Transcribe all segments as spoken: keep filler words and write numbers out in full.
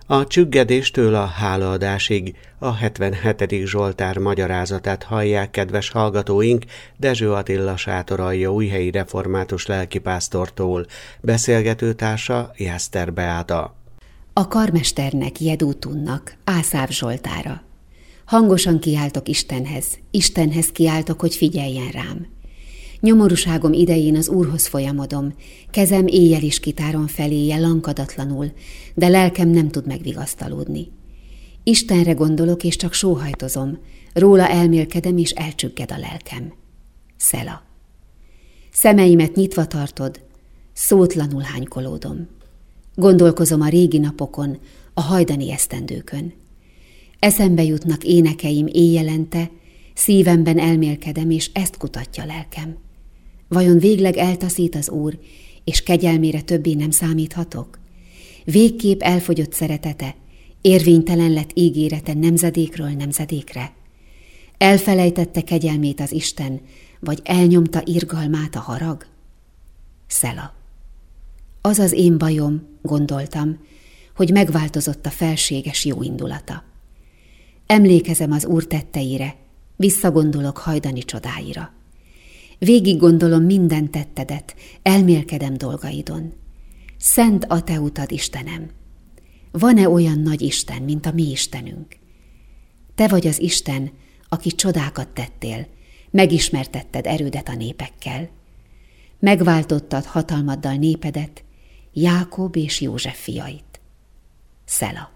A csüggedéstől a hálaadásig a hetvenhetedik Zsoltár magyarázatát hallják, kedves hallgatóink, Dezső Attila sátoralja újhelyi református lelkipásztortól, beszélgetőtársa Jászter Beáta. A karmesternek, Jedútunnak, Ászáv Zsoltára. Hangosan kiáltok Istenhez, Istenhez kiáltok, hogy figyeljen rám. Nyomorúságom idején az Úrhoz folyamodom, kezem éjjel is kitárom feléje lankadatlanul, de lelkem nem tud megvigasztalódni. Istenre gondolok, és csak sóhajtozom, róla elmélkedem, és elcsügged a lelkem. Szela. Szemeimet nyitva tartod, szótlanul hánykolódom. Gondolkozom a régi napokon, a hajdani esztendőkön. Eszembe jutnak énekeim éjjelente, szívemben elmélkedem, és ezt kutatja lelkem. Vajon végleg eltaszít az Úr, és kegyelmére többé nem számíthatok? Végképp elfogyott szeretete, érvénytelen lett ígérete nemzedékről nemzedékre? Elfelejtette kegyelmét az Isten, vagy elnyomta irgalmát a harag? Szela. Az az én bajom, gondoltam, hogy megváltozott a felséges jóindulata. Emlékezem az Úr tetteire, visszagondolok hajdani csodáira. Végig gondolom minden tettedet, elmélkedem dolgaidon. Szent a te utad, Istenem! Van-e olyan nagy Isten, mint a mi Istenünk? Te vagy az Isten, aki csodákat tettél, megismertetted erődet a népekkel. Megváltottad hatalmaddal népedet, Jákob és József fiait. Szela.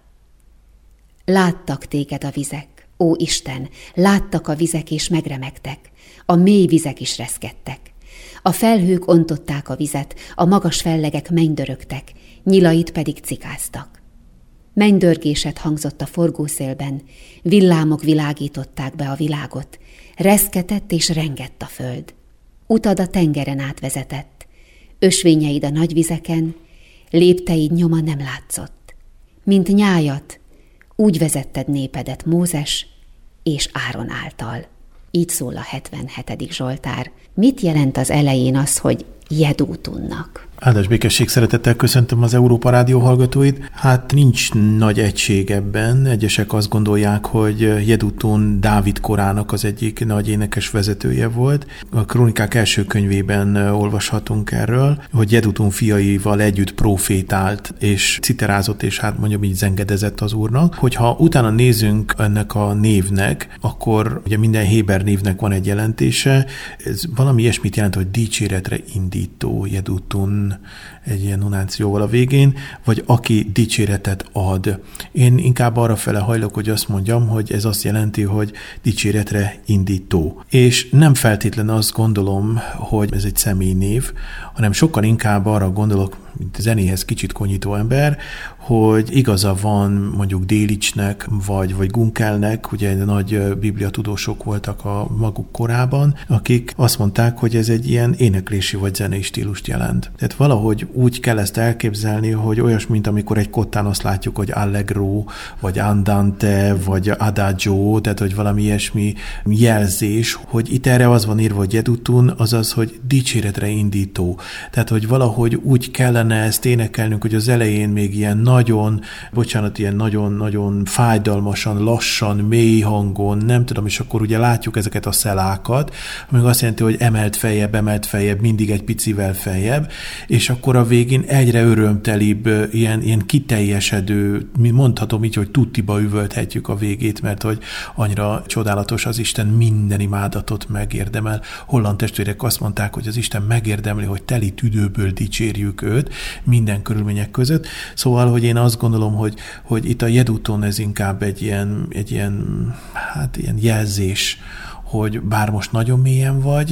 Láttak téged a vizek, ó Isten, láttak a vizek és megremegtek, a mély vizek is reszkedtek. A felhők ontották a vizet, a magas fellegek mennydörögtek, nyilait pedig cikáztak. Mennydörgésed hangzott a forgószélben, villámok világították be a világot, reszketett és rengett a föld. Utad a tengeren átvezetett, ösvényeid a nagy vizeken, lépteid nyoma nem látszott. Mint nyájat, úgy vezetted népedet Mózes és Áron által. Így szól a hetvenhetedik Zsoltár. Mit jelent az elején az, hogy Jedútunnak? Áldás békesség, szeretettel köszöntöm az Európa Rádió hallgatóit. Hát nincs nagy egység ebben. Egyesek azt gondolják, hogy Jedútun Dávid korának az egyik nagy énekes vezetője volt. A Krónikák első könyvében olvashatunk erről, hogy Jedútun fiaival együtt profétált, és citerázott, és hát mondjam így zengedezett az Úrnak. Hogyha utána nézünk ennek a névnek, akkor ugye minden héber névnek van egy jelentése. Ez valami ilyesmit jelent, hogy dicséretre indító Jedútun, egy ilyen nunációval a végén, vagy aki dicséretet ad. Én inkább arra fele hajlok, hogy azt mondjam, hogy ez azt jelenti, hogy dicséretre indító. És nem feltétlenül azt gondolom, hogy ez egy személynév, hanem sokkal inkább arra gondolok, mint zenéhez kicsit konyító ember, hogy igaza van mondjuk Délicsnek, vagy, vagy Gunkelnek, ugye nagy bibliatudósok voltak a maguk korában, akik azt mondták, hogy ez egy ilyen éneklési vagy zenei stílust jelent. Tehát valahogy úgy kell ezt elképzelni, hogy olyas, mint amikor egy kottán azt látjuk, hogy allegro, vagy andante, vagy adagio, tehát hogy valami ilyesmi jelzés, hogy itt erre az van írva, hogy Jedútun, azaz, hogy dicséretre indító. Tehát, hogy valahogy úgy kellene ezt énekelnünk, hogy az elején még ilyen nagyon, bocsánat, ilyen nagyon-nagyon fájdalmasan, lassan, mély hangon, nem tudom, és akkor ugye látjuk ezeket a szelákat, ami azt jelenti, hogy emelt feljebb, emelt feljebb, mindig egy picivel feljebb, és akkor a végén egyre örömtelibb, ilyen, ilyen kiteljesedő, mondhatom így, hogy tuttiba üvölthetjük a végét, mert hogy annyira csodálatos az Isten, minden imádatot megérdemel. Holland testvérek azt mondták, hogy az Isten megérdemli, hogy teli tüdőből dicsérjük őt minden körülmények között. Szóval, hogy én azt gondolom, hogy, hogy itt a Jedúton ez inkább egy ilyen, egy ilyen, hát ilyen jelzés, hogy bár most nagyon mélyen vagy,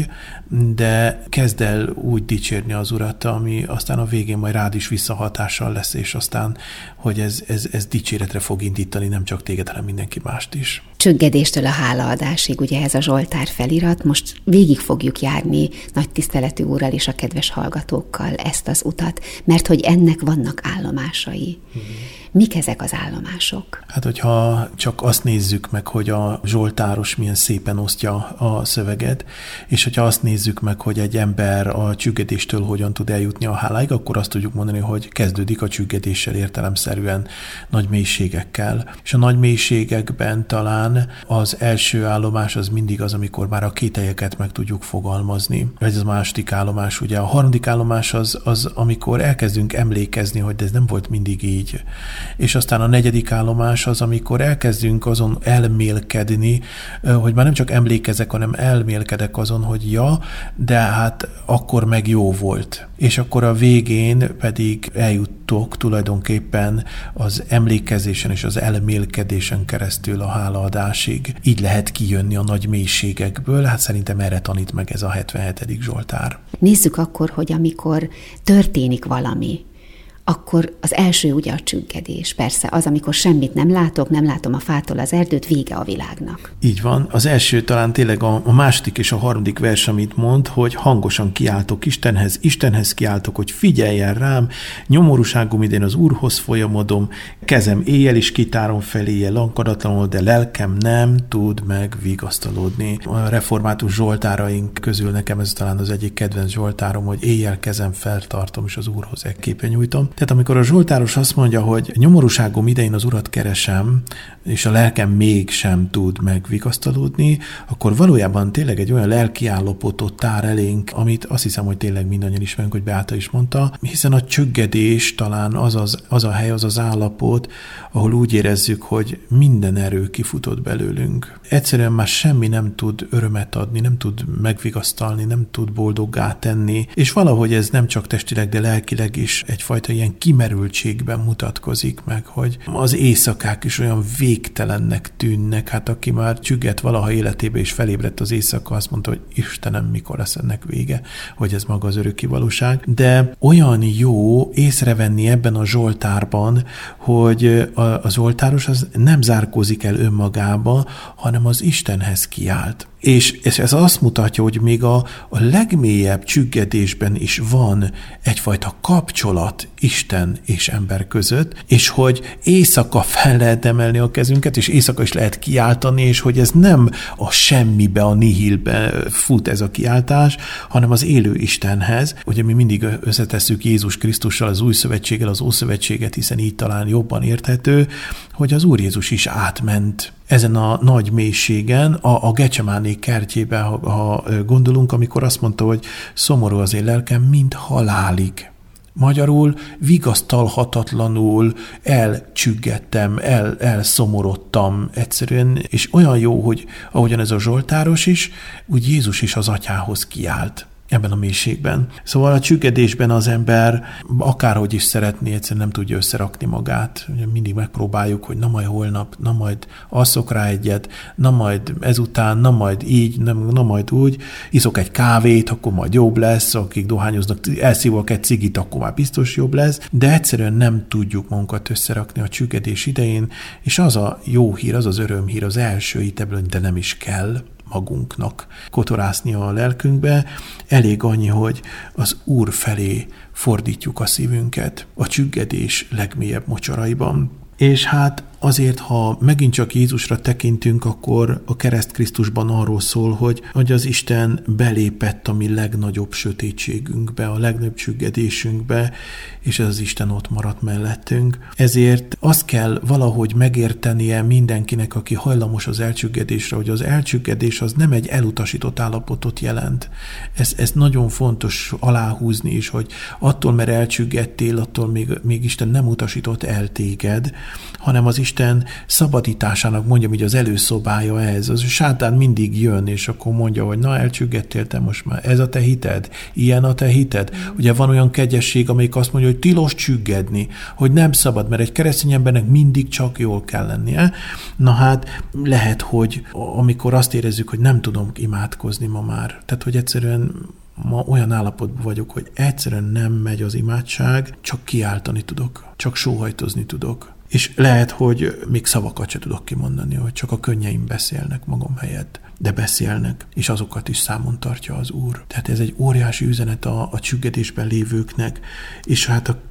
de kezd el úgy dicsérni az Urat, ami aztán a végén majd rád is visszahatással lesz, és aztán, hogy ez, ez, ez dicséretre fog indítani nem csak téged, hanem mindenki mást is. Csüggedéstől a hálaadásig, ugye ez a Zsoltár felirat, most végig fogjuk járni nagy tiszteletű Úrral és a kedves hallgatókkal ezt az utat, mert hogy ennek vannak állomásai. Mm-hmm. Mik ezek az állomások? Hát, hogyha csak azt nézzük meg, hogy a zsoltáros milyen szépen osztja a szöveget, és hogyha azt nézzük meg, hogy egy ember a csüggedéstől hogyan tud eljutni a háláig, akkor azt tudjuk mondani, hogy kezdődik a csüggedéssel értelemszerűen nagy mélységekkel. És a nagy mélységekben talán az első állomás az mindig az, amikor már a kételyeket meg tudjuk fogalmazni. Ez a második állomás, ugye a harmadik állomás az, az, amikor elkezdünk emlékezni, hogy ez nem volt mindig így. És aztán a negyedik állomás az, amikor elkezdünk azon elmélkedni, hogy már nem csak emlékezek, hanem elmélkedek azon, hogy ja, de hát akkor meg jó volt. És akkor a végén pedig eljuttok tulajdonképpen az emlékezésen és az elmélkedésen keresztül a hálaadásig. Így lehet kijönni a nagy mélységekből, hát szerintem erre tanít meg ez a hetvenhetedik Zsoltár. Nézzük akkor, hogy amikor történik valami, akkor az első ugye a csüggedés. Persze az, amikor semmit nem látok, nem látom a fától az erdőt, vége a világnak. Így van. Az első talán tényleg a, a második és a harmadik vers, amit mond, hogy hangosan kiáltok Istenhez, Istenhez kiáltok, hogy figyeljen rám, nyomorúságom idén az Úrhoz folyamodom, kezem éjjel is kitárom feléje lankadatlanul, de lelkem nem tud megvigasztalódni. A református zsoltáraink közül nekem ez talán az egyik kedvenc zsoltárom, hogy éjjel kezem feltartom, és az Úrhoz ekképpen nyújtom. Tehát amikor a zsoltáros azt mondja, hogy nyomorúságom idején az Urat keresem, és a lelkem mégsem tud megvigasztalódni, akkor valójában tényleg egy olyan lelki állapotot tár elénk, amit azt hiszem, hogy tényleg mindannyian ismerünk, hogy Beáta is mondta, hiszen a csüggedés talán az, az, az a hely, az az állapot, ahol úgy érezzük, hogy minden erő kifutott belőlünk. Egyszerűen már semmi nem tud örömet adni, nem tud megvigasztalni, nem tud boldoggá tenni, és valahogy ez nem csak testileg, de lelkileg is egyfajta ilyen kimerültségben mutatkozik meg, hogy az éjszakák is olyan végtelennek tűnnek. Hát aki már csügget valaha életébe és felébredt az éjszaka, azt mondta, hogy Istenem, mikor lesz ennek vége, hogy ez maga az örökké valóság. De olyan jó észrevenni ebben a zsoltárban, hogy a, a zsoltáros az nem zárkózik el önmagába, hanem az Istenhez kiált. És ez azt mutatja, hogy még a, a legmélyebb csüggedésben is van egyfajta kapcsolat Isten és ember között, és hogy éjszaka fel lehet emelni a kezünket, és éjszaka is lehet kiáltani, és hogy ez nem a semmibe, a nihilbe fut ez a kiáltás, hanem az élő Istenhez. Ugye mi mindig összetesszük Jézus Krisztussal, az új szövetséggel, az ószövetséget, hiszen így talán jobban érthető, hogy az Úr Jézus is átment ezen a nagy mélységen, a, a Gecsemáné kertjében, ha, ha gondolunk, amikor azt mondta, hogy szomorú az én lelkem, mint halálig. Magyarul vigasztalhatatlanul elcsüggettem, el, elszomorodtam egyszerűen, és olyan jó, hogy ahogyan ez a zsoltáros is, úgy Jézus is az atyához kiált ebben a mélységben. Szóval a csüggedésben az ember akárhogy is szeretné, egyszerűen nem tudja összerakni magát. Mindig megpróbáljuk, hogy na majd holnap, na majd alszok rá egyet, na majd ezután, na majd így, na, na majd úgy, iszok egy kávét, akkor majd jobb lesz, akik dohányoznak, elszívok egy cigit, akkor már biztos jobb lesz, de egyszerűen nem tudjuk magunkat összerakni a csüggedés idején, és az a jó hír, az az örömhír, az első itt ebből, de nem is kell magunknak kotorászni a lelkünkbe. Elég annyi, hogy az Úr felé fordítjuk a szívünket a csüggedés legmélyebb mocsaraiban. És hát azért, ha megint csak Jézusra tekintünk, akkor a kereszt Krisztusban arról szól, hogy, hogy az Isten belépett a mi legnagyobb sötétségünkbe, a legnagyobb csüggedésünkbe, és ez az Isten ott maradt mellettünk. Ezért azt kell valahogy megértenie mindenkinek, aki hajlamos az elcsüggedésre, hogy az elcsüggedés az nem egy elutasított állapotot jelent. Ez, ez nagyon fontos aláhúzni is, hogy attól, mert elcsüggedtél, attól még, még Isten nem utasított el téged, hanem az Isten szabadításának, mondjam így, az előszobája ez. Az sátán mindig jön, és akkor mondja, hogy na, elcsüggedtél te most már, ez a te hited, ilyen a te hited. Mm. Ugye van olyan kegyesség, amelyik azt mondja, hogy tilos csüggedni, hogy nem szabad, mert egy keresztény embernek mindig csak jól kell lennie. Na hát lehet, hogy amikor azt érezzük, hogy nem tudom imádkozni ma már, tehát hogy egyszerűen ma olyan állapotban vagyok, hogy egyszerűen nem megy az imádság, csak kiáltani tudok, csak sóhajtozni tudok. És lehet, hogy még szavakat se tudok kimondani, hogy csak a könnyeim beszélnek magam helyett, de beszélnek, és azokat is számon tartja az Úr. Tehát ez egy óriási üzenet a, a csüggedésben lévőknek, és hát a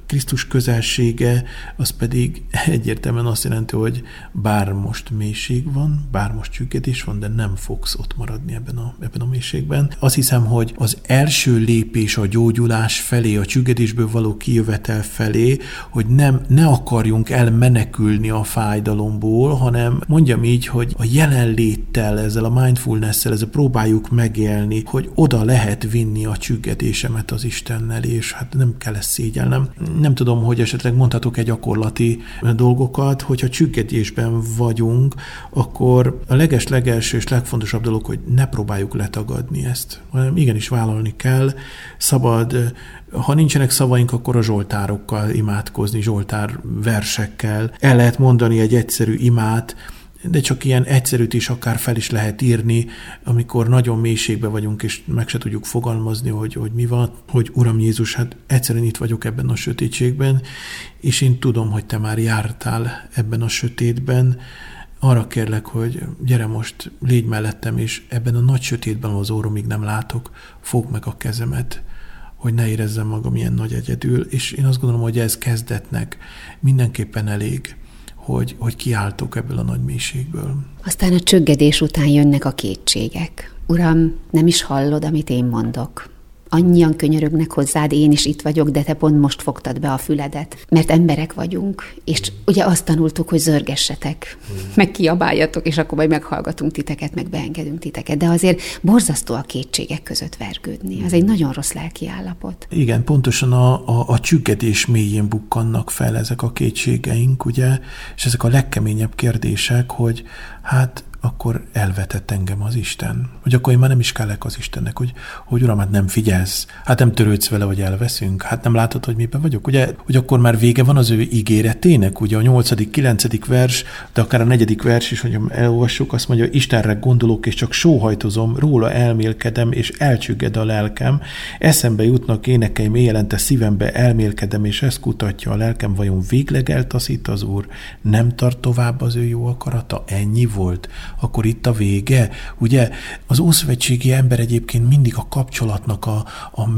Krisztus közelsége, az pedig egyértelműen azt jelenti, hogy bár most mélység van, bár most csüggedés van, de nem fogsz ott maradni ebben a, ebben a mélységben. Azt hiszem, hogy az első lépés a gyógyulás felé, a csüggedésből való kijövetel felé, hogy nem, ne akarjunk elmenekülni a fájdalomból, hanem mondjam így, hogy a jelenléttel, ezzel a mindfulness-szel, ezzel próbáljuk megélni, hogy oda lehet vinni a csüggedésemet az Istennel, és hát nem kell ezt szégyelnem. Nem tudom, hogy esetleg mondhatok egy gyakorlati dolgokat, hogyha csüggedésben vagyunk, akkor a leges-legelső és legfontosabb dolog, hogy ne próbáljuk letagadni ezt, hanem igenis vállalni kell, szabad. Ha nincsenek szavaink, akkor a zsoltárokkal imádkozni, zsoltár versekkel. El lehet mondani egy egyszerű imát, de csak ilyen egyszerűt is akár fel is lehet írni, amikor nagyon mélységben vagyunk, és meg se tudjuk fogalmazni, hogy, hogy mi van, hogy Uram Jézus, hát egyszerűen itt vagyok ebben a sötétségben, és én tudom, hogy te már jártál ebben a sötétben. Arra kérlek, hogy gyere most, légy mellettem, és ebben a nagy sötétben, ahol az orromig nem látok, fogd meg a kezemet, hogy ne érezzem magam ilyen nagy egyedül, és én azt gondolom, hogy ez kezdetnek mindenképpen elég, hogy, hogy kiáltok ebből a nagy mélységből. Aztán a csüggedés után jönnek a kétségek. Uram, nem is hallod, amit én mondok. Annyian könyörögnek hozzád, én is itt vagyok, de te pont most fogtad be a füledet. Mert emberek vagyunk, és ugye azt tanultuk, hogy zörgessetek, meg kiabáljatok, és akkor majd meghallgatunk titeket, meg beengedünk titeket. De azért borzasztó a kétségek között vergődni. Az egy nagyon rossz lelki állapot. Igen, pontosan a, a, a csüggedés mélyén bukkannak fel ezek a kétségeink, ugye, és ezek a legkeményebb kérdések, hogy hát akkor elvetett engem az Isten. Hogy akkor én már nem is kellek az Istennek, hogy, hogy Uram, hát nem figyelsz, hát nem törődsz vele, hogy elveszünk, hát nem látod, hogy miben vagyok. Ugye, hogy akkor már vége van az ő ígéretének, ugye a nyolcadik, kilencedik vers, de akár a negyedik vers is, hogy elolvassuk, azt mondja, Istenre gondolok, és csak sóhajtozom, róla elmélkedem, és elcsügged a lelkem, eszembe jutnak énekeim éjjelente, szívembe elmélkedem, és ezt kutatja a lelkem, vajon végleg eltaszít az Úr, nem tart tovább az ő jó akarata, ennyi volt. Akkor itt a vége. Ugye az ószövetségi ember egyébként mindig a kapcsolatnak a, a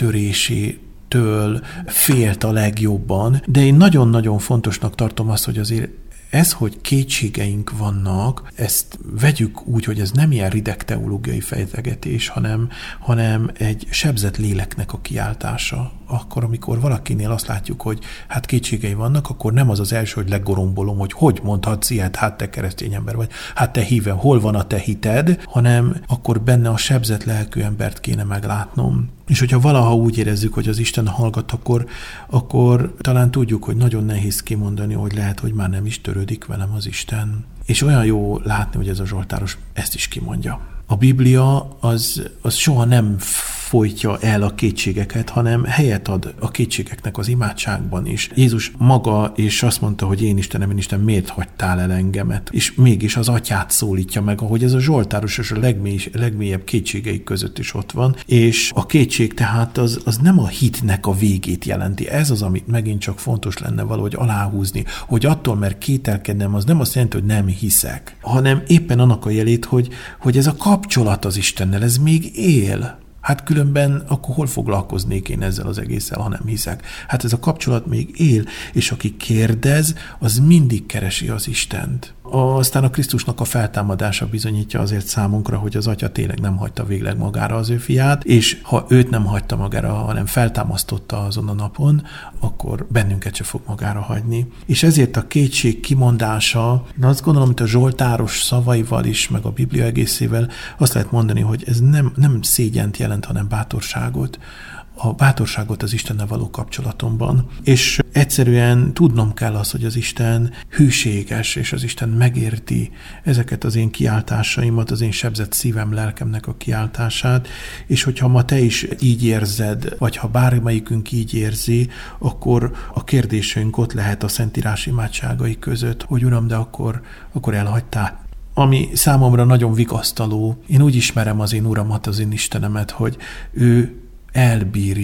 megtörésétől félt a legjobban, de én nagyon-nagyon fontosnak tartom azt, hogy azért ez, hogy kétségeink vannak, ezt vegyük úgy, hogy ez nem ilyen rideg teológiai fejtegetés, hanem, hanem egy sebzett léleknek a kiáltása. Akkor, amikor valakinél azt látjuk, hogy hát kétségei vannak, akkor nem az az első, hogy legorombolom, hogy hogy mondhatsz ilyet, hát te keresztény ember vagy, hát te híve, hol van a te hited, hanem akkor benne a sebzett lelkű embert kéne meglátnom. És hogyha valaha úgy érezzük, hogy az Isten hallgat, akkor, akkor talán tudjuk, hogy nagyon nehéz kimondani, hogy lehet, hogy már nem is törődik velem az Isten. És olyan jó látni, hogy ez a zsoltáros ezt is kimondja. A Biblia az, az soha nem folytja el a kétségeket, hanem helyet ad a kétségeknek az imádságban is. Jézus maga és azt mondta, hogy én Istenem, én Isten, miért hagytál el engemet? És mégis az atyát szólítja meg, ahogy ez a zsoltáros és a legmély, legmélyebb kétségeik között is ott van. És a kétség tehát az, az nem a hitnek a végét jelenti. Ez az, amit megint csak fontos lenne valahogy aláhúzni, hogy attól, mert kételkednem, az nem azt jelenti, hogy nem hiszek, hanem éppen annak a jelét, hogy, hogy ez a kapcsolat az Istennel, ez még él. Hát különben akkor hol foglalkoznék én ezzel az egésszel, ha nem hiszek? Hát ez a kapcsolat még él, és aki kérdez, az mindig keresi az Istent. Aztán a Krisztusnak a feltámadása bizonyítja azért számunkra, hogy az Atya tényleg nem hagyta végleg magára az ő fiát, és ha őt nem hagyta magára, hanem feltámasztotta azon a napon, akkor bennünket se fog magára hagyni. És ezért a kétség kimondása, én azt gondolom, hogy a zsoltáros szavaival is, meg a Biblia egészével azt lehet mondani, hogy ez nem, nem szégyent jelent, hanem bátorságot. A bátorságot az Istennel való kapcsolatomban. És egyszerűen tudnom kell az, hogy az Isten hűséges, és az Isten megérti ezeket az én kiáltásaimat, az én sebzett szívem, lelkemnek a kiáltását, és hogyha ma te is így érzed, vagy ha bármelyikünk így érzi, akkor a kérdésünk ott lehet a Szentírás imádságai között, hogy Uram, de akkor, akkor elhagytál. Ami számomra nagyon vigasztaló, én úgy ismerem az én Uramat, az én Istenemet, hogy ő elbírja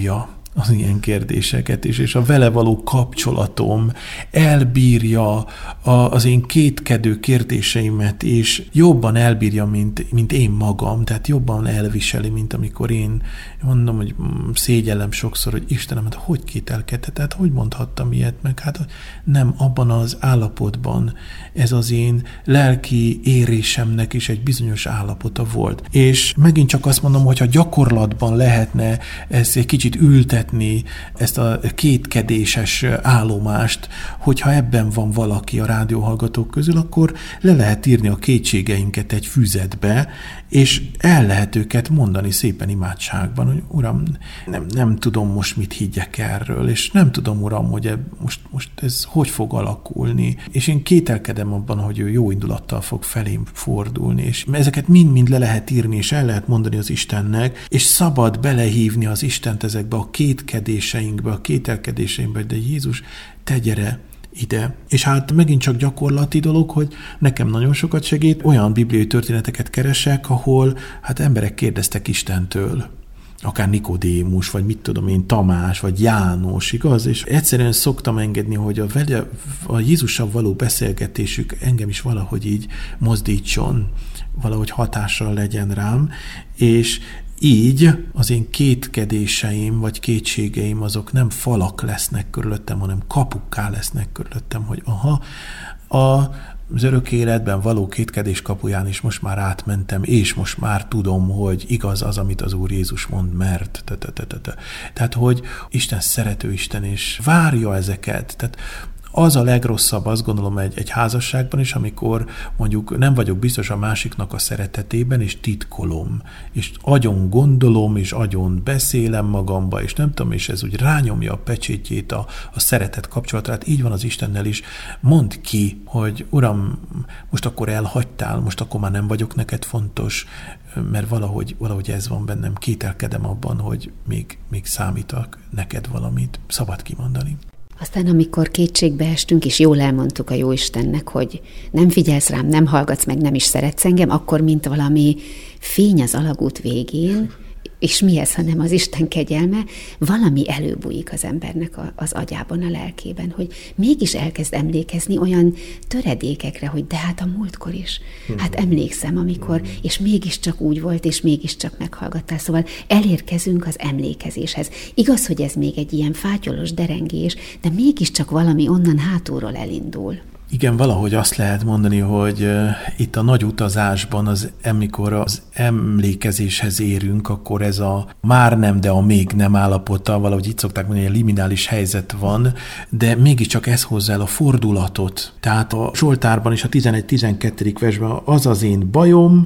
az ilyen kérdéseket is, és a vele való kapcsolatom elbírja a, az én kétkedő kérdéseimet, és jobban elbírja, mint, mint én magam, tehát jobban elviseli, mint amikor én mondom, hogy szégyellem sokszor, hogy Istenem, hát hogy kételkedhet, tehát hogy mondhattam ilyet, meg hát nem abban az állapotban, ez az én lelki érésemnek is egy bizonyos állapota volt. És megint csak azt mondom, hogy ha gyakorlatban lehetne ezt egy kicsit ültetni, ezt a kétkedéses állomást, hogyha ebben van valaki a rádióhallgatók közül, akkor le lehet írni a kétségeinket egy füzetbe, és el lehet őket mondani szépen imádságban, hogy Uram, nem, nem tudom most mit higgyek erről, és nem tudom, Uram, hogy most, most ez hogy fog alakulni, és én kételkedem abban, hogy ő jó indulattal fog felém fordulni, és ezeket mind-mind le lehet írni, és el lehet mondani az Istennek, és szabad belehívni az Istent ezekbe a kétkedéseinkbe, a kételkedéseinkbe, de Jézus, te gyere ide. És hát megint csak gyakorlati dolog, hogy nekem nagyon sokat segít, olyan bibliai történeteket keresek, ahol hát emberek kérdeztek Istentől, akár Nikodémus, vagy mit tudom én, Tamás, vagy János, igaz? És egyszerűen szoktam engedni, hogy a, vele, a Jézussal való beszélgetésük engem is valahogy így mozdítson, valahogy hatással legyen rám, és így az én kétkedéseim, vagy kétségeim azok nem falak lesznek körülöttem, hanem kapukká lesznek körülöttem, hogy aha, a az örök életben való kétkedés kapuján is most már átmentem, és most már tudom, hogy igaz az, amit az Úr Jézus mond, mert te, te, te, te, te. Tehát, hogy Isten szerető Isten, és várja ezeket. Tehát az a legrosszabb, azt gondolom, egy, egy házasságban is, amikor mondjuk nem vagyok biztos a másiknak a szeretetében, és titkolom, és agyon gondolom, és agyon beszélem magamba, és nem tudom, és ez úgy rányomja a pecsétjét a, a szeretet kapcsolatra. Hát így van az Istennel is. Mondd ki, hogy Uram, most akkor elhagytál, most akkor már nem vagyok neked fontos, mert valahogy, valahogy ez van bennem, kételkedem abban, hogy még, még számítak neked valamit. Szabad kimondani. Aztán, amikor kétségbe estünk, és jól elmondtuk a Jóistennek, hogy nem figyelsz rám, nem hallgatsz meg, nem is szeretsz engem, akkor mint valami fény az alagút végén, és mi ez, hanem az Isten kegyelme, valami előbújik az embernek a, az agyában, a lelkében, hogy mégis elkezd emlékezni olyan töredékekre, hogy de hát a múltkor is. Hát emlékszem, amikor, és mégiscsak úgy volt, és mégiscsak meghallgattál. Szóval elérkezünk az emlékezéshez. Igaz, hogy ez még egy ilyen fátyolos derengés, de mégiscsak valami onnan hátulról elindul. Igen, valahogy azt lehet mondani, hogy uh, itt a nagy utazásban, az, amikor az emlékezéshez érünk, akkor ez a már nem, de a még nem állapota, valahogy itt szokták mondani, hogy egy liminális helyzet van, de mégiscsak ez hozza el a fordulatot. Tehát a Zsoltárban is a tizenegy-tizenkettedik versben az az én bajom,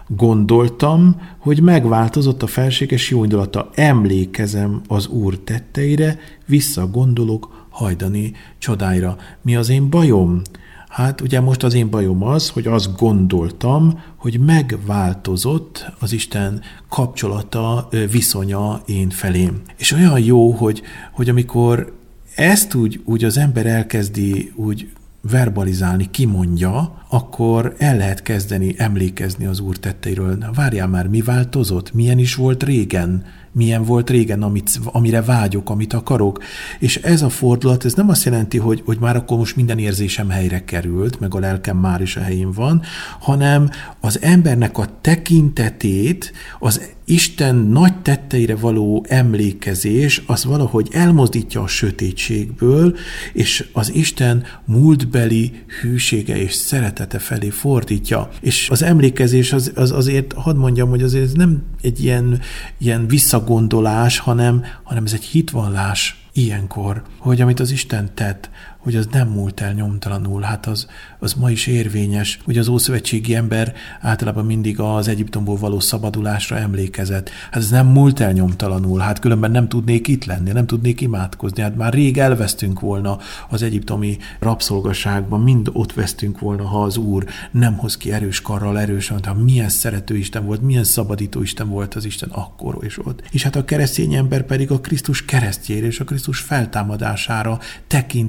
gondoltam, hogy megváltozott a felséges jóindulata. Emlékezem az Úr tetteire, visszagondolok hajdani csodáira. Mi az én bajom? Hát ugye most az én bajom az, hogy azt gondoltam, hogy megváltozott az Isten kapcsolata, viszonya én felém. És olyan jó, hogy, hogy amikor ezt úgy, úgy az ember elkezdi úgy verbalizálni, kimondja, akkor el lehet kezdeni emlékezni az Úr tetteiről. Na, várjál már, mi változott? Milyen is volt régen? Milyen volt régen, amit, amire vágyok, amit akarok? És ez a fordulat, ez nem azt jelenti, hogy, hogy már akkor most minden érzésem helyre került, meg a lelkem már is a helyén van, hanem az embernek a tekintetét, az Isten nagy tetteire való emlékezés, az valahogy elmozdítja a sötétségből, és az Isten múltbeli hűsége és szeretete felé fordítja. És az emlékezés az, az azért, hadd mondjam, hogy azért ez nem egy ilyen, ilyen visszagondolás, hanem, hanem ez egy hitvallás ilyenkor, hogy amit az Isten tett, hogy az nem múlt el nyomtalanul, hát az, az ma is érvényes. Ugye az ószövetségi ember általában mindig az Egyiptomból való szabadulásra emlékezett. Hát ez nem múlt el nyomtalanul, hát különben nem tudnék itt lenni, nem tudnék imádkozni. Hát már rég elvesztünk volna az egyiptomi rabszolgaságban, mind ott vesztünk volna, ha az Úr nem hoz ki erős karral, erősen, ha milyen szerető Isten volt, milyen szabadító Isten volt az Isten akkor és ott. És hát a keresztény ember pedig a Krisztus keresztjére és a Krisztus feltámadására tekint és emlékezik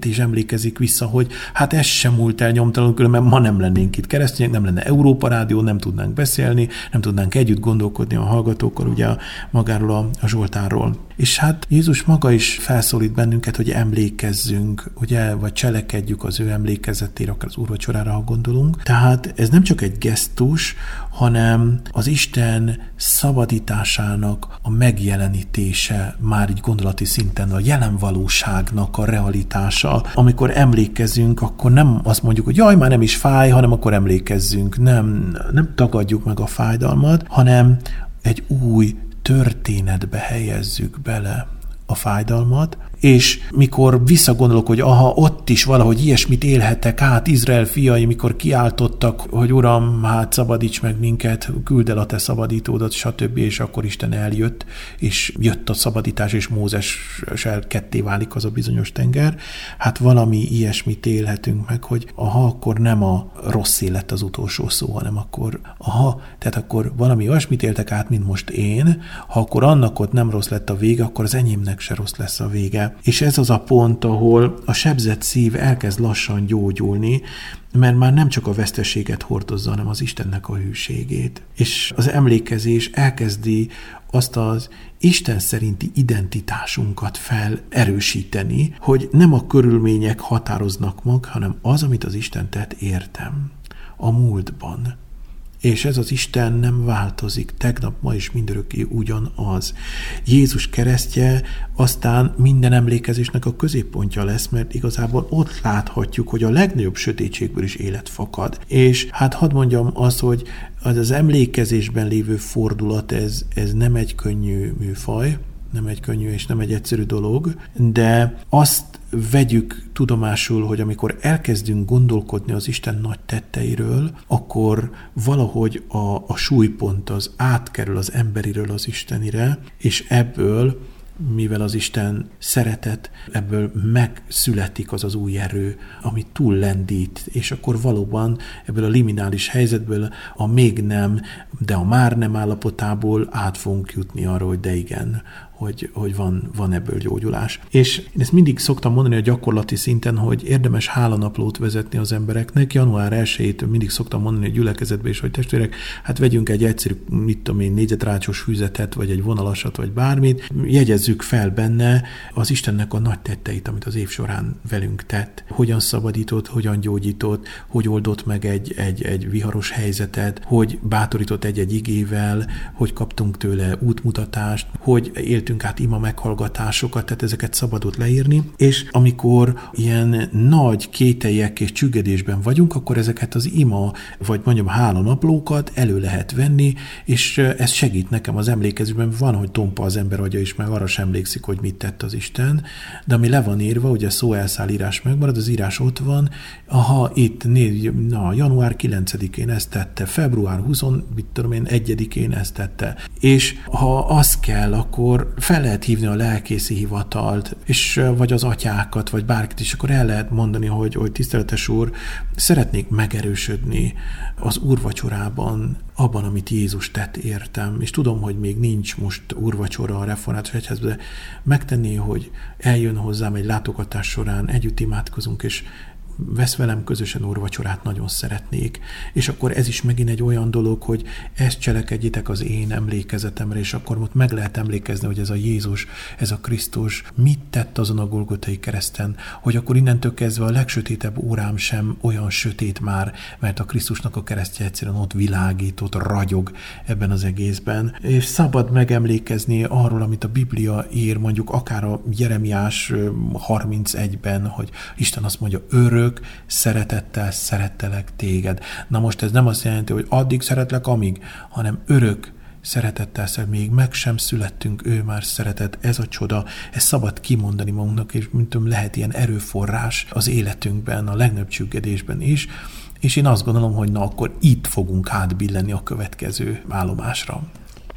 emlékezik vissza, hogy hát ez sem múlt el nyomtalanul, különben ma nem lennénk itt keresztények, nem lenne Európa Rádió, nem tudnánk beszélni, nem tudnánk együtt gondolkodni a hallgatókkal ugye magáról a, a Zsoltárról. És hát Jézus maga is felszólít bennünket, hogy emlékezzünk, ugye, vagy cselekedjük az ő emlékezetére, akár az úrvacsorára, ha gondolunk. Tehát ez nem csak egy gesztus, hanem az Isten szabadításának a megjelenítése, már így gondolati szinten a jelen valóságnak a realitása. Amikor emlékezünk, akkor nem azt mondjuk, hogy jaj, már nem is fáj, hanem akkor emlékezzünk. Nem, nem tagadjuk meg a fájdalmat, hanem egy új történetbe helyezzük bele a fájdalmat, és mikor visszagondolok, hogy aha, ott is valahogy ilyesmit élhetek át, Izrael fiai, mikor kiáltottak, hogy Uram, hát szabadíts meg minket, küld el a te szabadítódat, stb., és akkor Isten eljött, és jött a szabadítás, és Mózessel ketté válik az a bizonyos tenger. Hát valami ilyesmit élhetünk meg, hogy aha, akkor nem a rossz élet az utolsó szó, hanem akkor aha, tehát akkor valami olyasmit éltek át, mint most én, ha akkor annak ott nem rossz lett a vége, akkor az enyémnek se rossz lesz a vége. És ez az a pont, ahol a sebzett szív elkezd lassan gyógyulni, mert már nem csak a veszteséget hordozza, hanem az Istennek a hűségét. És az emlékezés elkezdi azt az Isten szerinti identitásunkat felerősíteni, hogy nem a körülmények határoznak meg, hanem az, amit az Isten tett, értem a múltban. És ez az Isten nem változik, tegnap, ma is mindörökké ugyanaz. Jézus keresztje aztán minden emlékezésnek a középpontja lesz, mert igazából ott láthatjuk, hogy a legnagyobb sötétségből is élet fakad. És hát hadd mondjam azt, hogy az, az emlékezésben lévő fordulat, ez, ez nem egy könnyű műfaj, nem egy könnyű és nem egy egyszerű dolog, de azt vegyük tudomásul, hogy amikor elkezdünk gondolkodni az Isten nagy tetteiről, akkor valahogy a, a súlypont az átkerül az emberiről az istenire, és ebből, mivel az Isten szeretet, ebből megszületik az az új erő, ami túllendít, és akkor valóban ebből a liminális helyzetből a még nem, de a már nem állapotából át fogunk jutni arra, hogy de igen, hogy, hogy van, van ebből gyógyulás. És én ezt mindig szoktam mondani a gyakorlati szinten, hogy érdemes hálanaplót vezetni az embereknek. január elsejétől mindig szoktam mondani a gyülekezetbe is, hogy testvérek, hát vegyünk egy egyszerű, mit tudom én, négyzetrácsos füzetet, vagy egy vonalasat, vagy bármit, jegyezzük fel benne az Istennek a nagy tetteit, amit az év során velünk tett. Hogyan szabadított, hogyan gyógyított, hogy oldott meg egy, egy, egy viharos helyzetet, hogy bátorított egy-egy igével, hogy kaptunk tőle útmutatást, hogy éltünk át ima meghallgatásokat, tehát ezeket szabadott leírni, és amikor ilyen nagy kételyek és csüggedésben vagyunk, akkor ezeket az ima, vagy mondjam hálanaplókat elő lehet venni, és ez segít nekem az emlékezésben. Van, hogy tompa az ember agya is, meg arra sem emlékszik, hogy mit tett az Isten, de ami le van írva, ugye szó elszáll, írás megmarad, az írás ott van, aha, itt na, január kilencedikén ezt tette, február huszonegyedikén ezt tette, és ha az kell, akkor fel lehet hívni a lelkészi hivatalt, és vagy az atyákat, vagy bárkit is, akkor el lehet mondani, hogy, hogy tiszteletes úr, szeretnék megerősödni az úrvacsorában, abban, amit Jézus tett, értem, és tudom, hogy még nincs most úrvacsora a református egyházban, de megtenné, hogy eljön hozzám egy látogatás során, együtt imádkozunk, és vesz velem közösen úrvacsorát, nagyon szeretnék. És akkor ez is megint egy olyan dolog, hogy ezt cselekedjétek az én emlékezetemre, és akkor ott meg lehet emlékezni, hogy ez a Jézus, ez a Krisztus mit tett azon a Golgotai kereszten, hogy akkor innentől kezdve a legsötétebb órám sem olyan sötét már, mert a Krisztusnak a keresztje egyszerűen ott világított, ragyog ebben az egészben. És szabad megemlékezni arról, amit a Biblia ír, mondjuk akár a Jeremiás harmincegyben, hogy Isten azt mondja, örök, szeretettel szerettelek téged. Na most ez nem azt jelenti, hogy addig szeretlek, amíg, hanem örök szeretettel szeret, még meg sem születtünk, ő már szeretett. Ez a csoda, ez szabad kimondani magunknak, és mint tudom, lehet ilyen erőforrás az életünkben, a legnagyobb csüggedésben is, és én azt gondolom, hogy na akkor itt fogunk átbillenni a következő állomásra.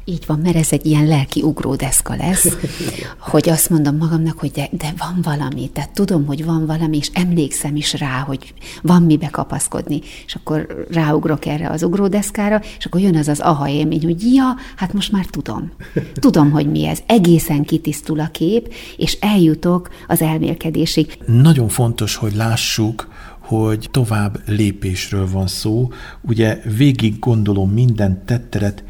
Így van, mert ez egy ilyen lelki ugródeszka lesz, hogy azt mondom magamnak, hogy de, de van valami, tehát tudom, hogy van valami, és emlékszem is rá, hogy van mibe kapaszkodni, és akkor ráugrok erre az ugródeszkára, és akkor jön az az aha élmény, hogy ja, hát most már tudom. Tudom, hogy mi ez. Egészen kitisztul a kép, és eljutok az elmélkedésig. Nagyon fontos, hogy lássuk, hogy tovább lépésről van szó. Ugye végig gondolom minden tettelet,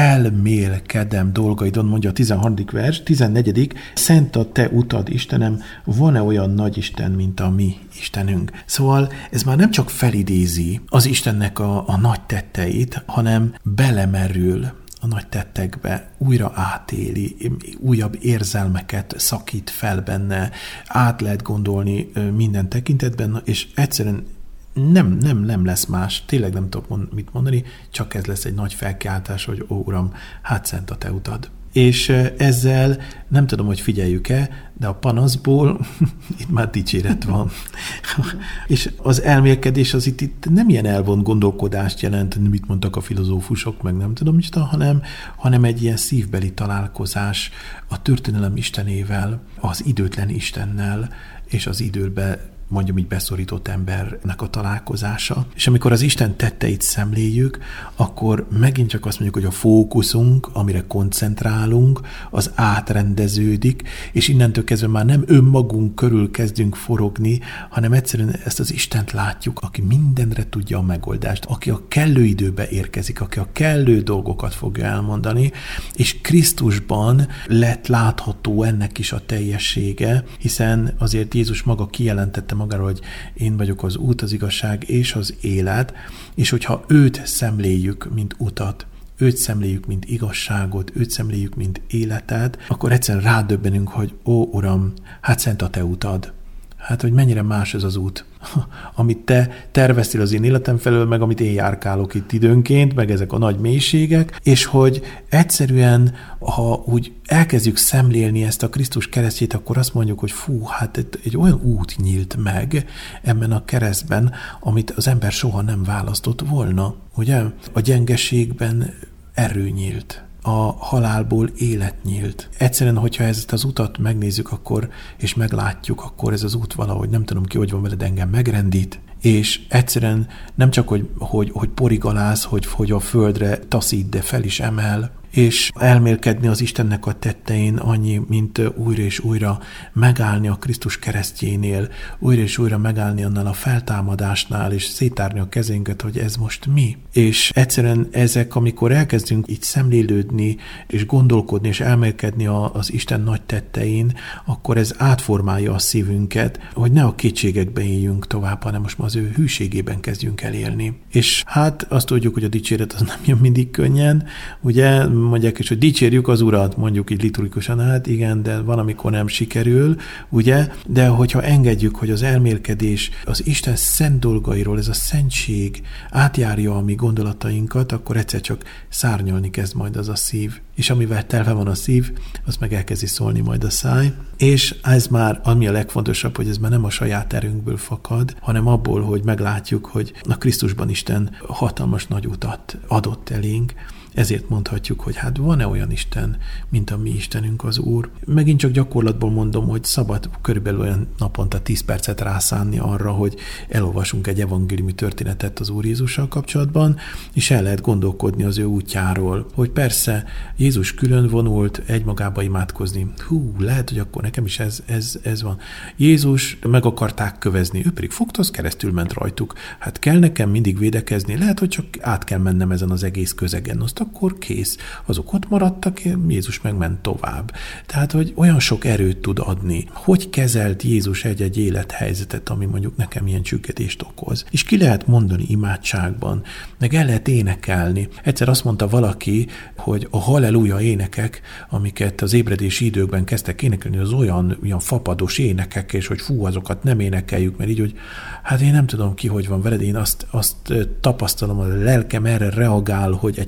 elmélkedem dolgaidon, mondja a tizenharmadik vers, tizennegyedik Szent a te utad, Istenem, van-e olyan nagy Isten, mint a mi Istenünk? Szóval ez már nem csak felidézi az Istennek a, a nagy tetteit, hanem belemerül a nagy tettekbe, újra átéli, újabb érzelmeket szakít fel benne, át lehet gondolni minden tekintetben, és egyszerűen Nem, nem, nem lesz más, tényleg nem tudok mit mondani, csak ez lesz egy nagy felkiáltás, hogy ó, Uram, hát szent a te utad. És ezzel nem tudom, hogy figyeljük-e, de a panaszból itt már dicséret van. És az elmélkedés az itt, itt nem ilyen elvont gondolkodást jelent, mit mondtak a filozófusok, meg nem tudom micsoda, hanem, hanem egy ilyen szívbeli találkozás a történelem Istenével, az időtlen Istennel, és az időbe mondjuk így beszorított embernek a találkozása. És amikor az Isten tetteit szemléljük, akkor megint csak azt mondjuk, hogy a fókuszunk, amire koncentrálunk, az átrendeződik, és innentől kezdve már nem önmagunk körül kezdünk forogni, hanem egyszerűen ezt az Istent látjuk, aki mindenre tudja a megoldást, aki a kellő időbe érkezik, aki a kellő dolgokat fogja elmondani, és Krisztusban lett látható ennek is a teljessége, hiszen azért Jézus maga kijelentette magáról, hogy én vagyok az út, az igazság és az élet, és hogyha őt szemléljük, mint utat, őt szemléljük, mint igazságot, őt szemléljük, mint életet, akkor egyszerűen rádöbbenünk, hogy ó, Uram, hát szent a te utad. Hát, hogy mennyire más ez az út, amit te terveztél az én életem felől, meg amit én járkálok itt időnként, meg ezek a nagy mélységek, és hogy egyszerűen, ha úgy elkezdjük szemlélni ezt a Krisztus keresztjét, akkor azt mondjuk, hogy fú, hát egy olyan út nyílt meg ebben a keresztben, amit az ember soha nem választott volna, ugye? A gyengeségben erő nyílt. A halálból élet nyílt. Egyszerűen, hogyha ezt az utat megnézzük, akkor, és meglátjuk, akkor ez az út valahogy, nem tudom ki, hogy van veled, engem megrendít, és egyszerűen nem csak, hogy, hogy, hogy porigaláz, hogy, hogy a földre taszít, de fel is emel, és elmélkedni az Istennek a tettein annyi, mint újra és újra megállni a Krisztus keresztjénél, újra és újra megállni annál a feltámadásnál, és szétárni a kezénket, hogy ez most mi. És egyszerűen ezek, amikor elkezdünk így szemlélődni, és gondolkodni, és elmélkedni az Isten nagy tettein, akkor ez átformálja a szívünket, hogy ne a kétségekben éljünk tovább, hanem most már az ő hűségében kezdjünk el élni. És hát azt tudjuk, hogy a dicséret az nem jön mindig könnyen, ugye, mondják is, hogy dicsérjük az Urat, mondjuk így liturgikusan, hát igen, de van, amikor nem sikerül, ugye, de hogyha engedjük, hogy az elmélkedés az Isten szent dolgairól, ez a szentség átjárja a mi gondolatainkat, akkor egyszer csak szárnyalni kezd majd az a szív. És amivel telve van a szív, az meg elkezdi szólni majd a száj. És ez már, ami a legfontosabb, hogy ez már nem a saját erőnkből fakad, hanem abból, hogy meglátjuk, hogy a Krisztusban Isten hatalmas nagy utat adott elénk. Ezért mondhatjuk, hogy hát van-e olyan Isten, mint a mi Istenünk az Úr. Megint csak gyakorlatból mondom, hogy szabad körülbelül olyan naponta tíz percet rászánni arra, hogy elolvasunk egy evangéliumi történetet az Úr Jézussal kapcsolatban, és el lehet gondolkodni az ő útjáról. Hogy persze Jézus külön vonult egymagába imádkozni. Hú, lehet, hogy akkor nekem is ez, ez, ez van. Jézus meg akarták kövezni, ő pedig fogta, az keresztül ment rajtuk. Hát kell nekem mindig védekezni, lehet, hogy csak át kell mennem ezen az egész közegen. Azt akkor kész. Azok ott maradtak, Jézus megment tovább. Tehát, hogy olyan sok erőt tud adni. Hogy kezelt Jézus egy-egy élethelyzetet, ami mondjuk nekem ilyen csüggedést okoz. És ki lehet mondani imádságban, meg el lehet énekelni. Egyszer azt mondta valaki, hogy a halleluja énekek, amiket az ébredési időkben kezdtek énekelni, az olyan, olyan fapados énekek, és hogy fú, azokat nem énekeljük, mert így, hogy hát én nem tudom ki, hogy van veled, én azt, azt tapasztalom, a lelkem erre reagál, hogy egy halleluja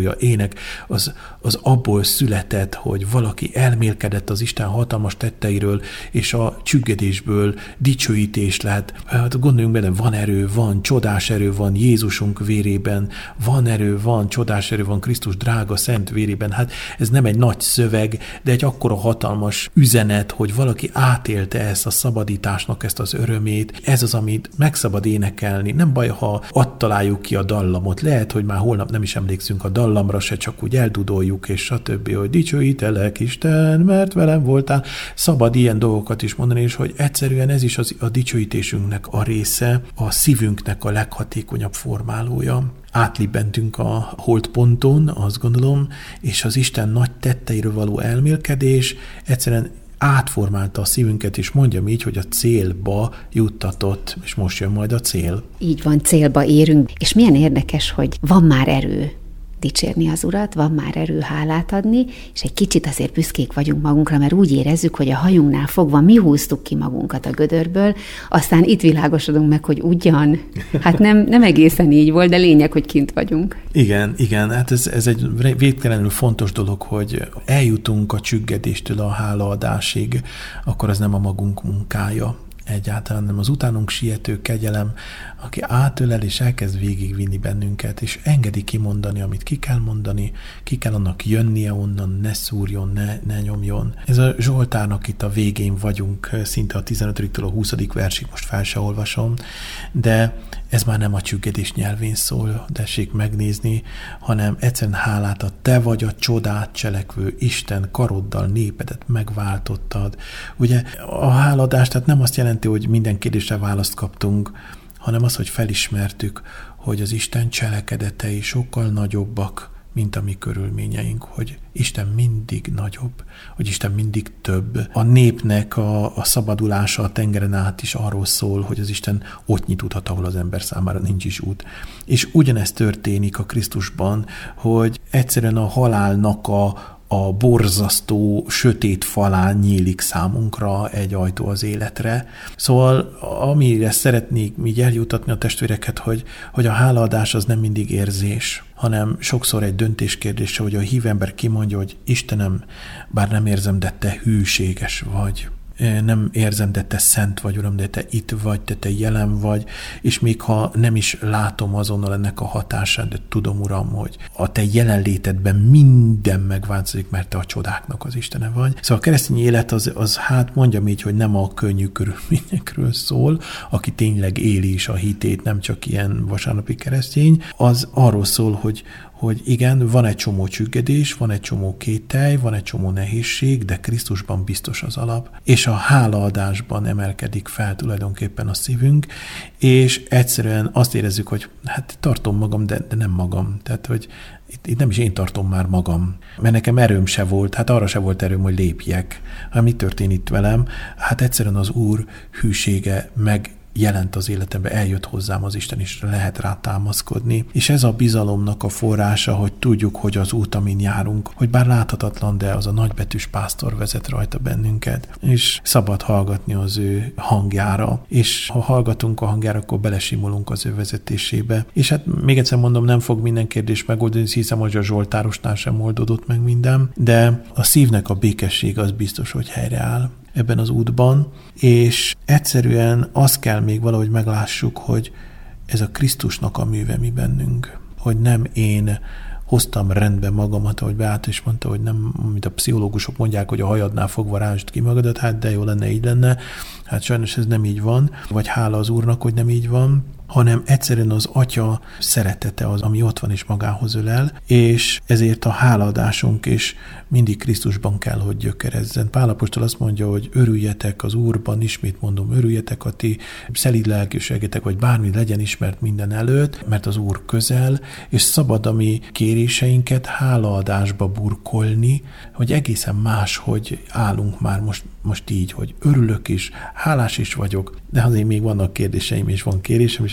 halleluja ének, az, az abból született, hogy valaki elmélkedett az Isten hatalmas tetteiről, és a csüggedésből dicsőítés lett. Hát gondoljunk bele, van erő, van csodás erő, van Jézusunk vérében, van erő, van csodás erő, van Krisztus drága szent vérében. Hát ez nem egy nagy szöveg, de egy akkora hatalmas üzenet, hogy valaki átélte ezt a szabadításnak, ezt az örömét. Ez az, amit meg szabad énekelni. Nem baj, ha ott találjuk ki a dallamot. Lehet, hogy már holnap nem is emlékszünk a dallamra se, csak úgy eldudoljuk, és stb., hogy dicsőítelek Isten, mert velem voltál. Szabad ilyen dolgokat is mondani, és hogy egyszerűen ez is az, a dicsőítésünknek a része, a szívünknek a leghatékonyabb formálója. Átlibbentünk a holdponton, azt gondolom, és az Isten nagy tetteiről való elmélkedés egyszerűen átformálta a szívünket, és mondjam így, hogy a célba juttatott, és most jön majd a cél. Így van, célba érünk, és milyen érdekes, hogy van már erő dicsérni az Urat, van már erő hálát adni, és egy kicsit azért büszkék vagyunk magunkra, mert úgy érezzük, hogy a hajunknál fogva mi húztuk ki magunkat a gödörből, aztán itt világosodunk meg, hogy ugyan, hát nem, nem egészen így volt, de lényeg, hogy kint vagyunk. Igen, igen, hát ez, ez egy végtelenül fontos dolog, hogy eljutunk a csüggedéstől a hálaadásig, akkor az nem a magunk munkája. Egyáltalán nem az utánunk siető kegyelem, aki átölel és elkezd végigvinni bennünket, és engedi kimondani, amit ki kell mondani, ki kell annak jönnie onnan, ne szúrjon, ne, ne nyomjon. Ez a Zsoltárnak itt a végén vagyunk, szinte a tizenötödiktől a huszadik versig, most fel se olvasom, de ez már nem a csüggedés nyelvén szól, tessék megnézni, hanem egyszerűen hálát ad. Te vagy a csodát cselekvő Isten, karoddal népedet megváltottad. Ugye a háladás, tehát nem azt jelenti, hogy minden kérdésre választ kaptunk, hanem az, hogy felismertük, hogy az Isten cselekedetei sokkal nagyobbak, mint a mi körülményeink, hogy Isten mindig nagyobb, hogy Isten mindig több. A népnek a, a szabadulása a tengeren át is arról szól, hogy az Isten ott nyithat, ahol az ember számára nincs is út. És ugyanezt történik a Krisztusban, hogy egyszerűen a halálnak a a borzasztó, sötét falán nyílik számunkra egy ajtó az életre. Szóval amire szeretnék így eljutatni a testvéreket, hogy, hogy a hálaadás az nem mindig érzés, hanem sokszor egy döntés kérdése, hogy a hív ember kimondja, hogy Istenem, bár nem érzem, de te hűséges vagy. Nem érzem, de te szent vagy, Uram, de te itt vagy, de te jelen vagy, és még ha nem is látom azonnal ennek a hatását, de tudom, Uram, hogy a te jelenlétedben minden megváltozik, mert te a csodáknak az Istene vagy. Szóval a keresztény élet az, az hát mondjam így, hogy nem a könnyű körülményekről szól, aki tényleg éli is a hitét, nem csak ilyen vasárnapi keresztény, az arról szól, hogy hogy igen, van egy csomó csüggedés, van egy csomó kételj, van egy csomó nehézség, de Krisztusban biztos az alap, és a hálaadásban emelkedik fel tulajdonképpen a szívünk, és egyszerűen azt érezzük, hogy hát tartom magam, de, de nem magam. Tehát, hogy itt, itt nem is én tartom már magam, mert nekem erőm se volt, hát arra se volt erőm, hogy lépjek. Hát mi történt itt velem? Hát egyszerűen az Úr hűsége meg jelent az életembe, eljött hozzám az Isten, és lehet rá támaszkodni. És ez a bizalomnak a forrása, hogy tudjuk, hogy az út, amin járunk, hogy bár láthatatlan, de az a nagybetűs pásztor vezet rajta bennünket, és szabad hallgatni az ő hangjára, és ha hallgatunk a hangjára, akkor belesimulunk az ő vezetésébe. És hát még egyszer mondom, nem fog minden kérdés megoldani, hiszem, hogy a Zsoltárosnál sem oldódott meg minden, de a szívnek a békesség az biztos, hogy helyreáll ebben az útban, és egyszerűen azt kell még valahogy meglássuk, hogy ez a Krisztusnak a műve mi bennünk, hogy nem én hoztam rendbe magamat, ahogy Beáta is mondta, hogy nem, mint a pszichológusok mondják, hogy a hajadnál fogva rásd ki magadat, hát de jó lenne, így lenne. Hát sajnos ez nem így van, vagy hála az Úrnak, hogy nem így van, hanem egyszerűen az Atya szeretete az, ami ott van és magához ölel, és ezért a hálaadásunk is mindig Krisztusban kell, hogy gyökerezzen. Pál apostol azt mondja, hogy örüljetek az Úrban, ismét mondom, örüljetek a ti szelíd lelkűségetek, vagy bármi legyen ismert minden előtt, mert az Úr közel, és szabad a mi kéréseinket hálaadásba burkolni, hogy egészen más, hogy állunk már most, most így, hogy örülök is, hálás is vagyok, de azért még vannak kérdéseim, és van kérésem, és ez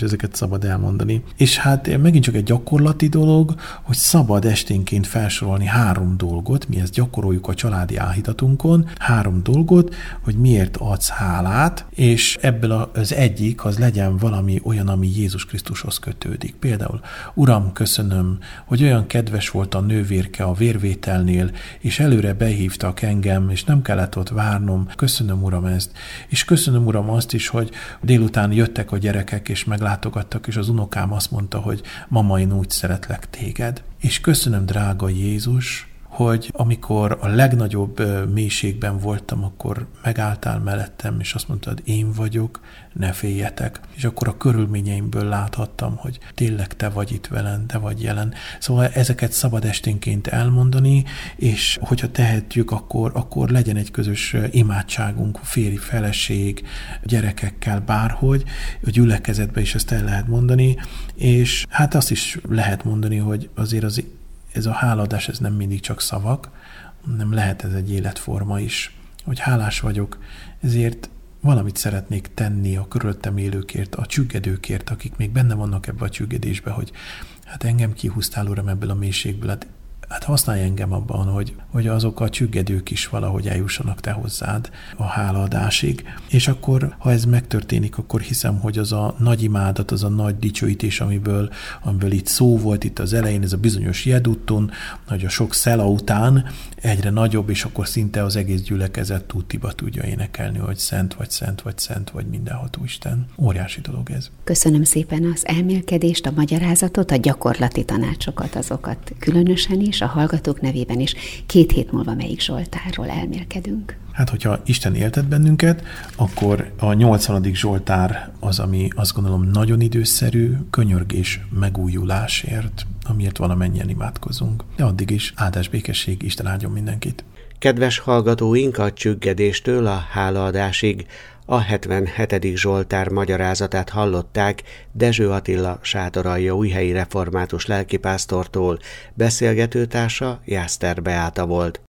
ezeket szabad elmondani. És hát megint csak egy gyakorlati dolog, hogy szabad esténként felsorolni három dolgot, mi ezt gyakoroljuk a családi áhítatunkon, három dolgot, hogy miért adsz hálát, és ebből az egyik az legyen valami olyan, ami Jézus Krisztushoz kötődik. Például, Uram, köszönöm, hogy olyan kedves volt a nővérke a vérvételnél, és előre behívtak engem, és nem kellett ott várnom. Köszönöm, Uram, ezt. És köszönöm, Uram, azt is, hogy délután jöttek a gyerekek, és meglátogattak, és az unokám azt mondta, hogy mama, én úgy szeretlek téged. És köszönöm, drága Jézus, hogy amikor a legnagyobb mélységben voltam, akkor megálltál mellettem, és azt mondtad, én vagyok, ne féljetek. És akkor a körülményeimből láthattam, hogy tényleg te vagy itt velem, te vagy jelen. Szóval ezeket szabad esténként elmondani, és hogyha tehetjük, akkor, akkor legyen egy közös imádságunk, férj, feleség, gyerekekkel, bárhogy, a gyülekezetben is ezt el lehet mondani, és hát azt is lehet mondani, hogy azért az ez a hálaadás, ez nem mindig csak szavak, hanem lehet ez egy életforma is. Hogy hálás vagyok, ezért valamit szeretnék tenni a körülöttem élőkért, a csüggedőkért, akik még benne vannak ebbe a csüggedésbe, hogy hát engem kihúztál, Uram, ebből a mélységből, hát, hát használj engem abban, hogy, hogy azok a csüggedők is valahogy eljussanak te hozzád a hálaadásig. És akkor, ha ez megtörténik, akkor hiszem, hogy az a nagy imádat, az a nagy dicsőítés, amiből, amiből itt szó volt itt az elején, ez a bizonyos Jedutun, hogy a sok szela után egyre nagyobb, és akkor szinte az egész gyülekezet túltiba tudja énekelni, hogy szent vagy szent vagy szent vagy mindenható Isten. Óriási dolog ez. Köszönöm szépen az elmélkedést, a magyarázatot, a gyakorlati tanácsokat, azokat különösen is, a hallgatók nevében is. Két hét múlva melyik Zsoltárról elmélkedünk? Hát, hogyha Isten éltet bennünket, akkor a nyolcvanadik Zsoltár az, ami azt gondolom nagyon időszerű, könyörgés megújulásért, amiért valamennyien imádkozunk. De addig is áldás, békesség, Isten áldjon mindenkit. Kedves hallgatóink, a csüggedéstől a hálaadásig a hetvenhetedik Zsoltár magyarázatát hallották Dezső Attila sátoraljaújhelyi református lelkipásztortól, beszélgetőtársa Jászter Beáta volt.